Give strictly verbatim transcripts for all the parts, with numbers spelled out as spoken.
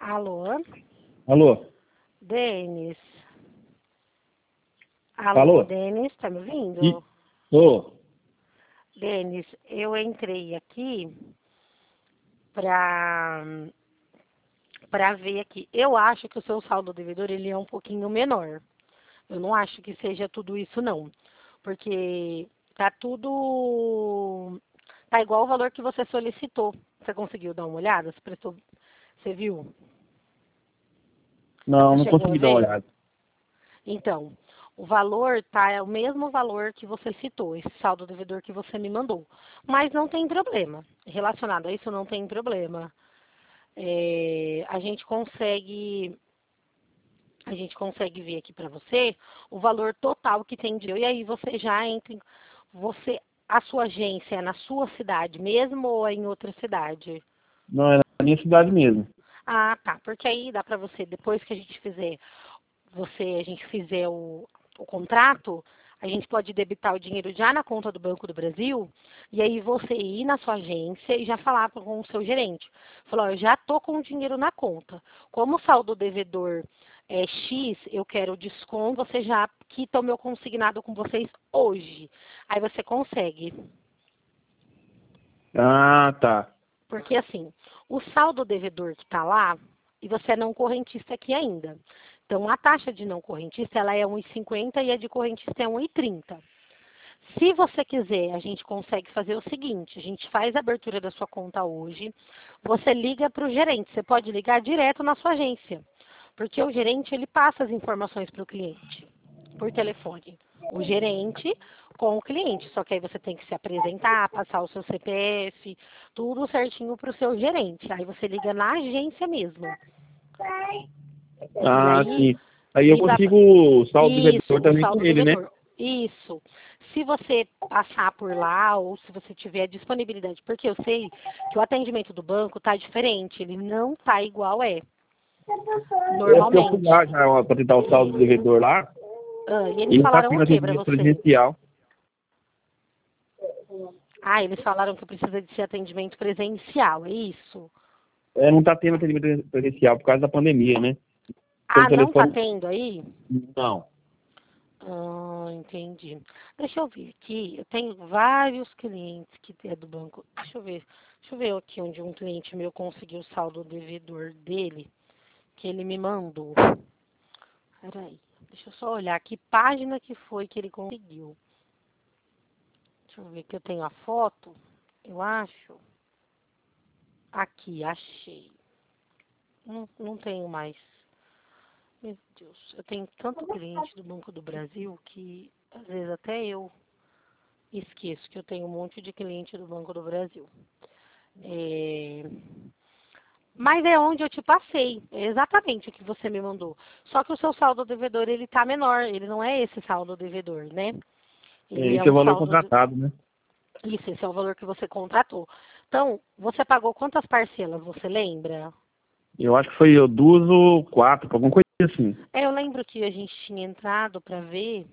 Alô? Alô? Denis? Alô, Alô? Denis, tá me ouvindo? E... Tô. Denis, eu entrei aqui pra, pra ver aqui. Eu acho que o seu saldo devedor ele é um pouquinho menor. Eu não acho que seja tudo isso, não. Porque tá tudo... Tá igual o valor que você solicitou. Você conseguiu dar uma olhada? Você prestou... Você viu? Não, Você não chegou a consegui dar uma ver? olhada. Então, o valor tá é o mesmo valor que você citou, esse saldo devedor que você me mandou. Mas não tem problema. Relacionado a isso, não tem problema. É, a gente consegue a gente consegue ver aqui para você o valor total que tem de e aí você já entra em, você a sua agência é na sua cidade mesmo ou é em outra cidade? Não, é na minha cidade mesmo. Ah, tá, porque aí dá para você depois que a gente fizer você a gente fizer o, o contrato, a gente pode debitar o dinheiro já na conta do Banco do Brasil, e aí você ir na sua agência e já falar com o seu gerente. Falar, ó, eu já tô com o dinheiro na conta. Como o saldo devedor é X, eu quero desconto, você já quita o meu consignado com vocês hoje. Aí você consegue. Ah, tá. Porque assim, o saldo devedor que está lá, e você é não correntista aqui ainda. Então, a taxa de não correntista ela é um vírgula cinquenta e a de correntista é um vírgula trinta. Se você quiser, a gente consegue fazer o seguinte, a gente faz a abertura da sua conta hoje, você liga para o gerente, você pode ligar direto na sua agência, porque o gerente ele passa as informações para o cliente, por telefone. O gerente com o cliente, só que aí você tem que se apresentar, passar o seu C P F, tudo certinho para o seu gerente. Aí você liga na agência mesmo. E Ah, aí, sim. Aí eu e pra, consigo o saldo isso, devedor o também com saldo ele, né? devedor. Isso. Se você passar por lá ou se você tiver disponibilidade, porque eu sei que o atendimento do banco tá diferente, ele não tá igual é É porque eu fui normalmente. lá já para tentar o saldo devedor lá, Ah, e e eles não tá falaram o tendo que pra atendimento você? presencial. Ah, eles falaram que precisa de ser atendimento presencial, é isso? É, não tá tendo atendimento presencial por causa da pandemia, né? Pelo Ah, não tá telefone, tendo aí? não. Ah, entendi. Deixa eu ver aqui. Eu tenho vários clientes que é do banco. Deixa eu ver. Deixa eu ver aqui onde um cliente meu conseguiu o saldo devedor dele, que ele me mandou. Peraí. Deixa eu só olhar que página que foi que ele conseguiu. Deixa eu ver que eu tenho a foto. Eu acho. Aqui, achei. Não, não tenho mais. Meu Deus, eu tenho tanto cliente do Banco do Brasil que às vezes até eu esqueço que eu tenho um monte de cliente do Banco do Brasil. É... Mas é onde eu te passei, é exatamente o que você me mandou. Só que o seu saldo devedor ele tá menor, ele não é esse saldo devedor, né? É, Ele é esse é o um valor saldo de... contratado, né? Isso, esse é o valor que você contratou. Então, você pagou quantas parcelas, você lembra? Eu acho que foi eu, duas ou quatro, alguma coisa assim. É, eu lembro que a gente tinha entrado para ver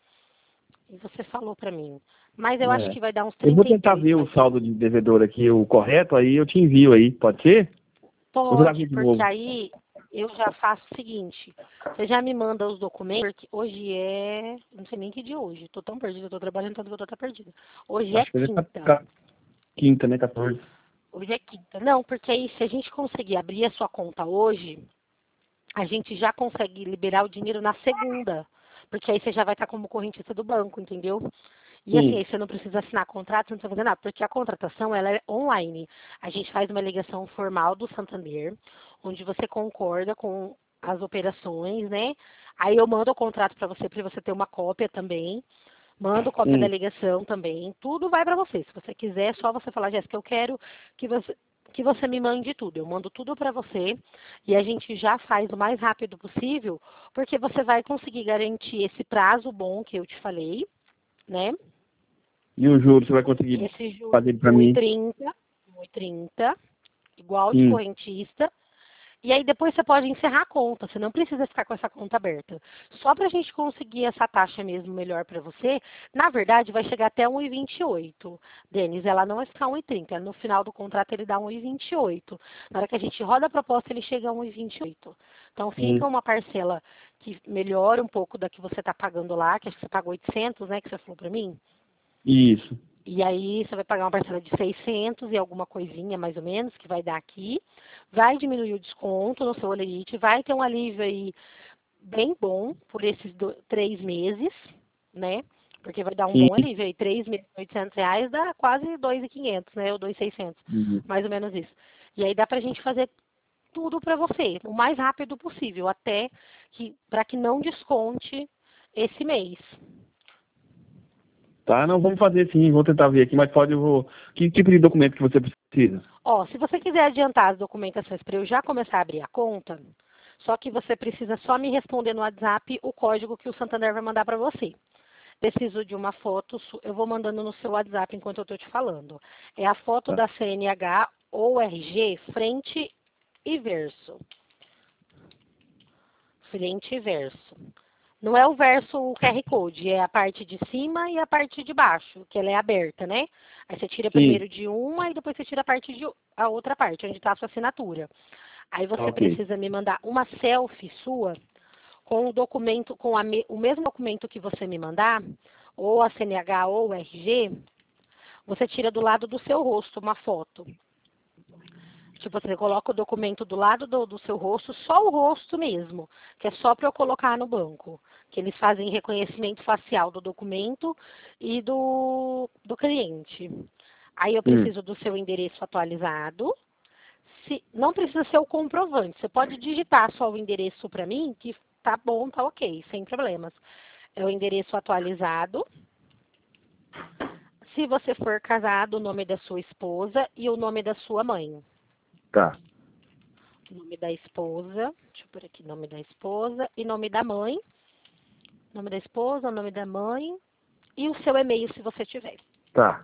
e você falou para mim. Mas eu acho É. que vai dar uns Eu vou trinta e tentar dois, ver o mais ou saldo menos. de devedor aqui, o correto, aí eu te envio aí, pode ser? Vou tentar Pode, ver de porque novo. aí eu já faço o seguinte, você já me manda os documentos, porque hoje é, não sei nem que dia é hoje, tô tão perdida, tô trabalhando tanto que eu tô até perdida. Hoje é Acho que ele tá, quinta, tá quinta, né? quatorze. hoje é quinta. Não, porque aí se a gente conseguir abrir a sua conta hoje, a gente já consegue liberar o dinheiro na segunda, porque aí você já vai estar como correntista do banco, entendeu? E assim, Sim, aí você não precisa assinar contrato, não precisa fazer nada, porque a contratação ela é online. A gente faz uma ligação formal do Santander, onde você concorda com as operações, né? Aí eu mando o contrato para você, para você ter uma cópia também. Mando cópia da sim. ligação também. Tudo vai para você. Se você quiser, é só você falar, Jéssica, eu quero que você que você me mande tudo. Eu mando tudo para você e a gente já faz o mais rápido possível, porque você vai conseguir garantir esse prazo bom que eu te falei, né? E o juro, você vai conseguir Esse juro fazer pra um mim? vírgula trinta, um vírgula trinta, igual de Sim. correntista. E aí depois você pode encerrar a conta, você não precisa ficar com essa conta aberta. Só para a gente conseguir essa taxa mesmo melhor para você, na verdade vai chegar até um e vinte e oito. Denis, ela não vai ficar um e trinta, no final do contrato ele dá um e vinte e oito. Na hora que a gente roda a proposta ele chega a um e vinte e oito. Então fica Hum. uma parcela que melhora um pouco da que você está pagando lá, que acho que você pagou oitocentos, né, que você falou para mim? Isso. E aí você vai pagar uma parcela de seiscentos e alguma coisinha, mais ou menos, que vai dar aqui. Vai diminuir o desconto no seu Olerite, vai ter um alívio aí bem bom por esses do, três meses, né? Porque vai dar um Sim. bom alívio aí. Três meses, oitocentos reais dá quase dois mil e quinhentos, né? Ou dois mil e seiscentos, Uhum. mais ou menos isso. E aí dá pra gente fazer tudo pra você, o mais rápido possível, até que para que não desconte esse mês. Tá, não, vamos fazer sim, vou tentar ver aqui, mas pode, eu vou... Que tipo de documento que você precisa? Ó, se você quiser adiantar as documentações para eu já começar a abrir a conta, só que você precisa só me responder no WhatsApp o código que o Santander vai mandar para você. Preciso de uma foto, eu vou mandando no seu WhatsApp enquanto eu estou te falando. É a foto Tá. da C N H ou R G, frente e verso. Frente e verso. Não é o verso o Q R Code, é a parte de cima e a parte de baixo, que ela é aberta, né? Aí você tira Sim, primeiro de uma e depois você tira a parte de a outra parte, onde está a sua assinatura. Aí tá você ok. precisa me mandar uma selfie sua com o documento, com a me, o mesmo documento que você me mandar, ou a C N H ou o R G, você tira do lado do seu rosto uma foto. Tipo, você coloca o documento do lado do, do seu rosto, só o rosto mesmo, que é só para eu colocar no banco. Que eles fazem reconhecimento facial do documento e do, do cliente. Aí eu Hum. preciso do seu endereço atualizado. Se, não precisa ser o comprovante. Você pode digitar só o endereço para mim, que tá bom, tá ok, sem problemas. É o endereço atualizado. Se você for casado, o nome da sua esposa e o nome da sua mãe. Tá. Nome da esposa, deixa eu pôr aqui, nome da esposa e nome da mãe. Nome da esposa, nome da mãe e o seu e-mail, se você tiver. Tá.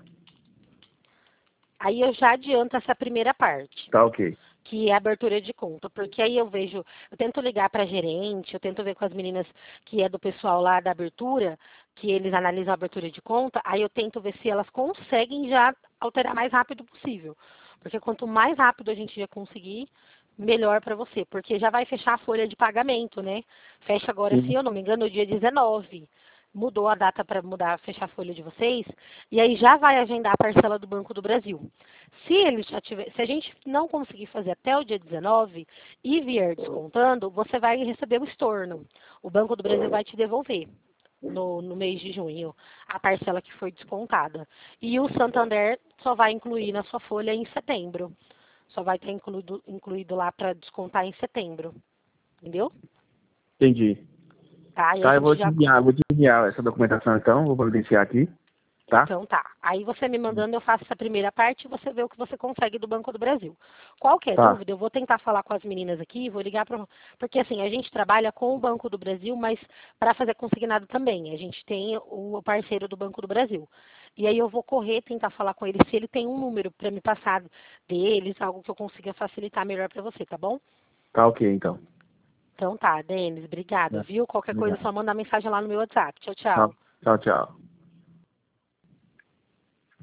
Aí eu já adianto essa primeira parte, Tá ok. que é a abertura de conta, porque aí eu vejo, eu tento ligar para gerente, eu tento ver com as meninas que é do pessoal lá da abertura, que eles analisam a abertura de conta, aí eu tento ver se elas conseguem já alterar mais rápido possível. Porque quanto mais rápido a gente já conseguir, melhor para você, porque já vai fechar a folha de pagamento, né? Fecha agora, se Sim. eu não me engano, no dia dezenove. Mudou a data para mudar, fechar a folha de vocês, e aí já vai agendar a parcela do Banco do Brasil. Se ele já tiver, se a gente não conseguir fazer até o dia dezenove e vier descontando, você vai receber o estorno. O Banco do Brasil vai te devolver no, no mês de junho a parcela que foi descontada. E o Santander só vai incluir na sua folha em setembro. Só vai ter incluído, incluído lá para descontar em setembro. Entendeu? Entendi. Tá? E a Tá, eu vou gente te já. enviar, vou te enviar essa documentação então, vou providenciar aqui, tá? Então tá. Aí você me mandando, eu faço essa primeira parte e você vê o que você consegue do Banco do Brasil. Qualquer Tá. dúvida, eu vou tentar falar com as meninas aqui, vou ligar para. Porque assim, a gente trabalha com o Banco do Brasil, mas para fazer consignado também. A gente tem o parceiro do Banco do Brasil. E aí eu vou correr, tentar falar com ele se ele tem um número para me passar deles, algo que eu consiga facilitar melhor para você, tá bom? Tá ok então. Então tá, Denis, obrigada, Tá. viu? Qualquer coisa, Obrigado. só manda mensagem lá no meu WhatsApp. Tchau, Tá. tchau. Tchau, tchau.